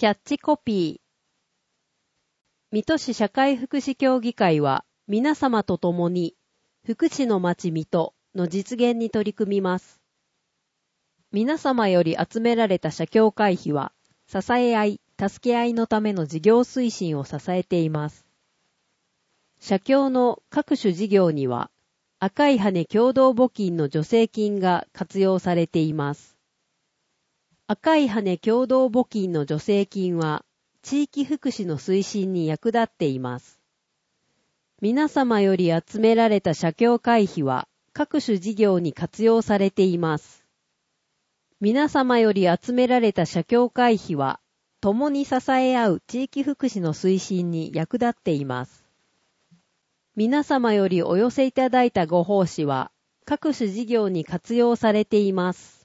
キャッチコピー。水戸市社会福祉協議会は皆様と共に福祉の街水戸の実現に取り組みます。皆様より集められた社協会費は支え合い、助け合いのための事業推進を支えています。社協の各種事業には赤い羽共同募金の助成金が活用されています。赤い羽共同募金の助成金は地域福祉の推進に役立っています。皆様より集められた社協会費は各種事業に活用されています。皆様より集められた社協会費は共に支え合う地域福祉の推進に役立っています。皆様よりお寄せいただいたご奉仕は各種事業に活用されています。